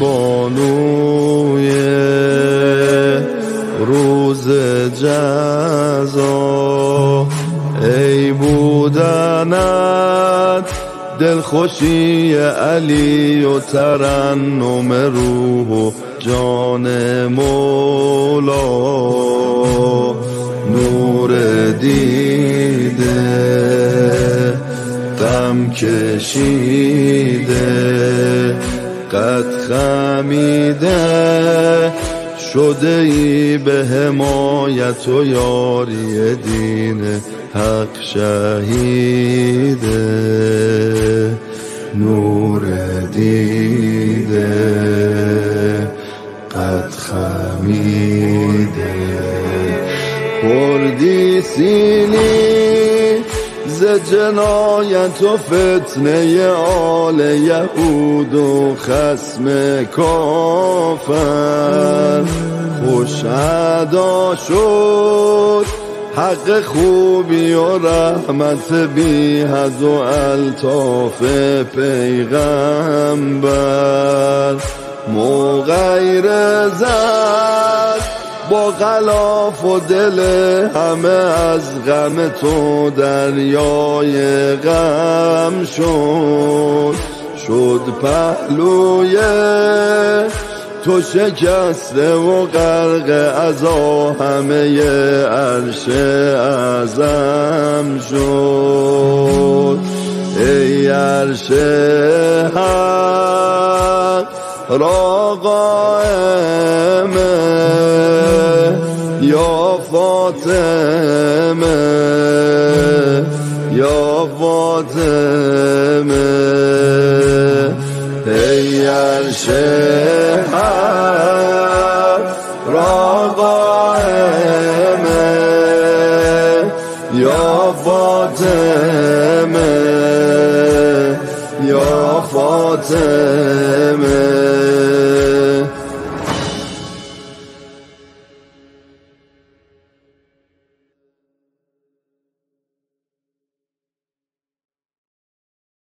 بانوی روز جزا، ای بودنت دلخوشی علی و ترنم روح و جان مولا، نور دیده غم کشیده قد خمیده، شده ای به حمایت و یاری دین حق شهیده، نور دیده قد خمیده. بردی سینی ز جنایت و فتنه آل یهود و خصم کافر، خوش ادا شد حق خوبی و رحمت بی حد و الطاف پیغمبر، مغیر زد با غلاف و دل همه از غم تو دریای غم شد، شد پهلوی تو شکسته و غرق عزا همه عرش اعظم شد. ای عرش حق را قائمه یا فاطمه یا فاطمه، ای عرش حق را قائمه یا فاطمه یا فاطمه.